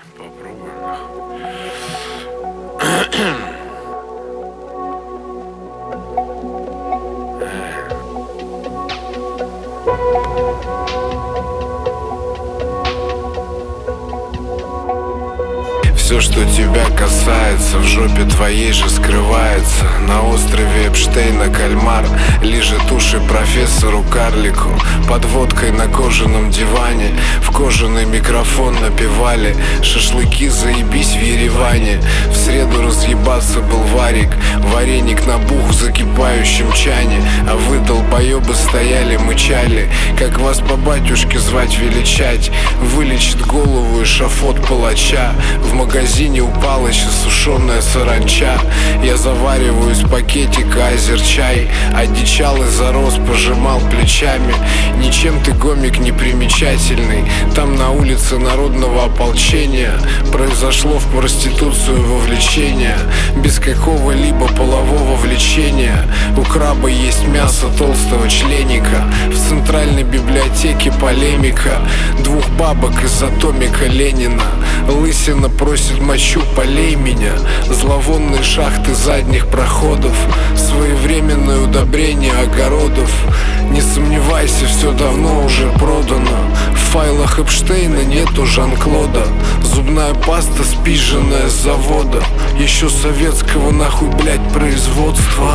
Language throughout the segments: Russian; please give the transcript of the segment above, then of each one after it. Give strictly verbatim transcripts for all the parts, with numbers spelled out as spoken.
Попробуем. Все, что тебя касается, в жопе твоей же скрывается. На острове Эпштейна кальмар лижет уши профессору карлику. Под водкой на кожаном диване в кожаный микрофон напевали шашлыки, заебись в Ереване. В среду разъебаться был варик, вареник набух в закипающем чане. А вы, долбоебы, стояли, мычали, как вас по батюшке звать величать. Вылечит голову эшафот палача. В магазине В магазине упала еще сушеная саранча. Я завариваю из пакетика азерчай. Одичал и зарос, пожимал плечами. Ничем ты, гомик, не примечательный. Там на улице народного ополчения произошло в проституцию вовлечение без какого-либо полового влечения. У краба есть мясо толстого членика. В центральной библиотеке полемика двух бабок из атомика Ленина. Лысина просит мочу, полей меня. Зловонные шахты задних проходов, своевременное удобрение огородов. Не сомневайся, все давно уже продано. В файлах Эпштейна нету Жан-Клода. Зубная паста спиженная с завода, еще советского нахуй, блять, производства.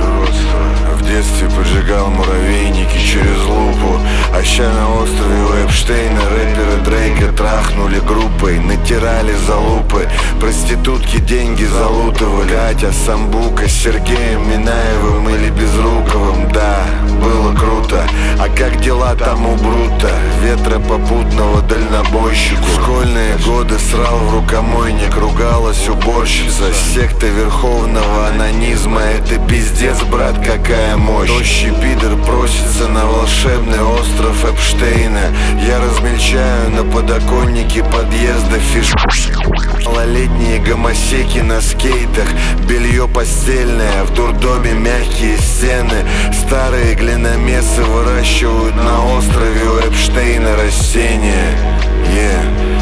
В детстве поджигал муравейники через лупу. А ща на острове у Эпштейна рэпера Дрейка трахнули группой. Натирали залупы, проститутки деньги залутывали. Катя Самбука с Сергеем Минаевым или Безруковым. Да, было круто. А как дела там у Брута, ветра попутного дальнобойщику? В школьные годы срал в рукомойник, ругалась уборщица. Секта верховного анонизма, это пиздец, брат, какая мощь. Тощий пидор просится на волшебный остров Эпштейна. Я размельчаю на подоконнике подъезда фиш. Малолетние гомосеки на скейтах, белье постельное, в дурдоме мягкие стены. Старые глиномесы выращивают на острове у Эпштейна растения. Yeah.